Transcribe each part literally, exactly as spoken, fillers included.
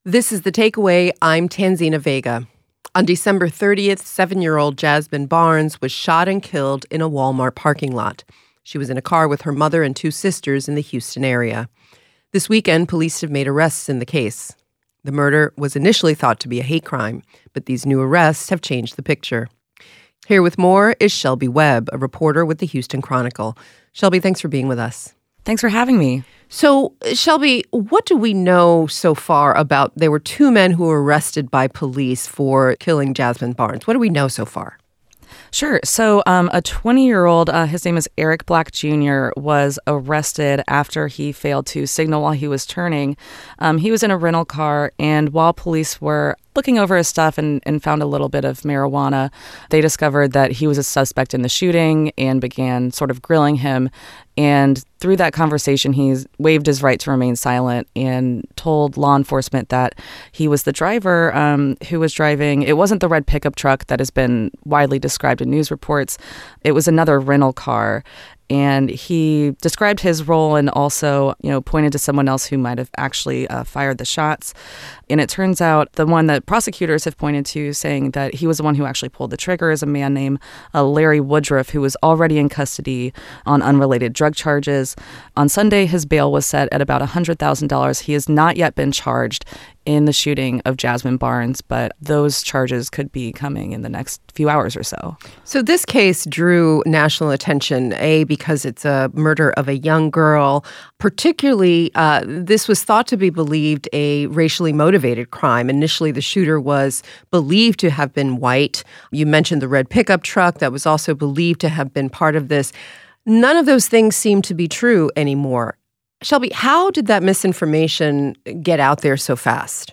This is The Takeaway. I'm Tanzina Vega. On December thirtieth, seven-year-old Jasmine Barnes was shot and killed in a Walmart parking lot. She was in a car with her mother and two sisters in the Houston area. This weekend, police have made arrests in the case. The murder was initially thought to be a hate crime, but these new arrests have changed the picture. Here with more is Shelby Webb, a reporter with the Houston Chronicle. Shelby, thanks for being with us. Thanks for having me. So, Shelby, what do we know so far about, there were two men who were arrested by police for killing Jasmine Barnes. What do we know so far? Sure. So um, a twenty-year-old, uh, his name is Eric Black Junior, was arrested after he failed to signal while he was turning. Um, he was in a rental car, and while police were looking over his stuff and, and found a little bit of marijuana, they discovered that he was a suspect in the shooting and began sort of grilling him. And through that conversation, he waived his right to remain silent and told law enforcement that he was the driver um, who was driving. It wasn't the red pickup truck that has been widely described in news reports. It was another rental car. And he described his role and also, you know, pointed to someone else who might have actually uh, fired the shots. And it turns out the one that prosecutors have pointed to, saying that he was the one who actually pulled the trigger, is a man named uh, Larry Woodruff, who was already in custody on unrelated drug charges. On Sunday, his bail was set at about one hundred thousand dollars. He has not yet been charged in the shooting of Jasmine Barnes, but those charges could be coming in the next few hours or so. So this case drew national attention, A, because it's a murder of a young girl. Particularly, uh, this was thought to be believed a racially motivated crime. Initially, the shooter was believed to have been white. You mentioned the red pickup truck that was also believed to have been part of this. None of those things seem to be true anymore. Shelby, how did that misinformation get out there so fast?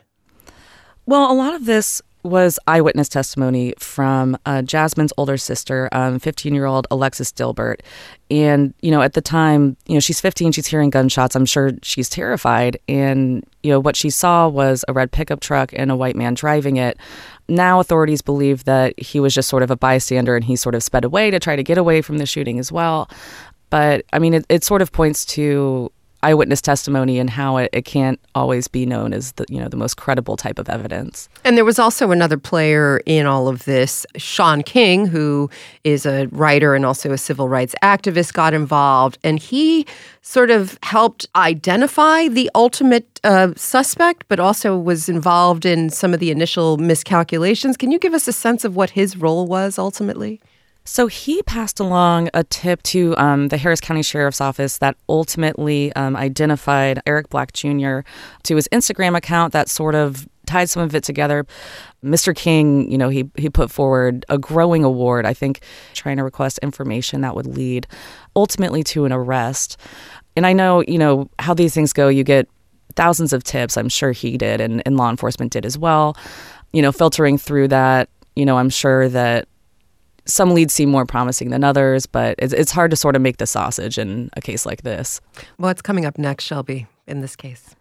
Well, a lot of this was eyewitness testimony from uh, Jasmine's older sister, um, fifteen-year-old Alexis Dilbert. And, you know, at the time, you know, she's fifteen, she's hearing gunshots. I'm sure she's terrified. And, you know, what she saw was a red pickup truck and a white man driving it. Now authorities believe that he was just sort of a bystander and he sort of sped away to try to get away from the shooting as well. But, I mean, it, it sort of points to eyewitness testimony and how it, it can't always be known as the, you know, the most credible type of evidence. And there was also another player in all of this. Shaun King, who is a writer and also a civil rights activist, got involved, and he sort of helped identify the ultimate uh, suspect, but also was involved in some of the initial miscalculations. Can you give us a sense of what his role was ultimately? So he passed along a tip to um, the Harris County Sheriff's Office that ultimately um, identified Eric Black Junior to his Instagram account that sort of tied some of it together. Mister King, you know, he he put forward a growing award, I think, trying to request information that would lead ultimately to an arrest. And I know, you know, how these things go. You get thousands of tips. I'm sure he did, and, and law enforcement did as well. You know, filtering through that, you know, I'm sure that some leads seem more promising than others, but it's, it's hard to sort of make the sausage in a case like this. What's coming up next, Shelby, in this case?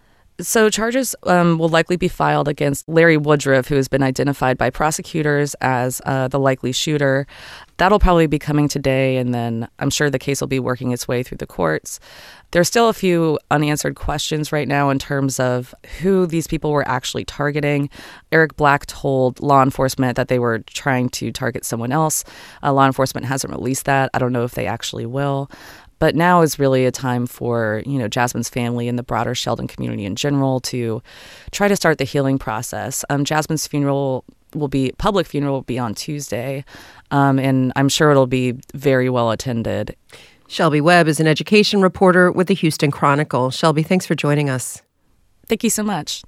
So charges um, will likely be filed against Larry Woodruff, who has been identified by prosecutors as uh, the likely shooter. That'll probably be coming today, and then I'm sure the case will be working its way through the courts. There's still a few unanswered questions right now in terms of who these people were actually targeting. Eric Black told law enforcement that they were trying to target someone else. Uh, law enforcement hasn't released that. I don't know if they actually will. But now is really a time for, you know, Jasmine's family and the broader Sheldon community in general to try to start the healing process. Um, Jasmine's funeral will be, public funeral will be on Tuesday, um, and I'm sure it'll be very well attended. Shelby Webb is an education reporter with the Houston Chronicle. Shelby, thanks for joining us. Thank you so much.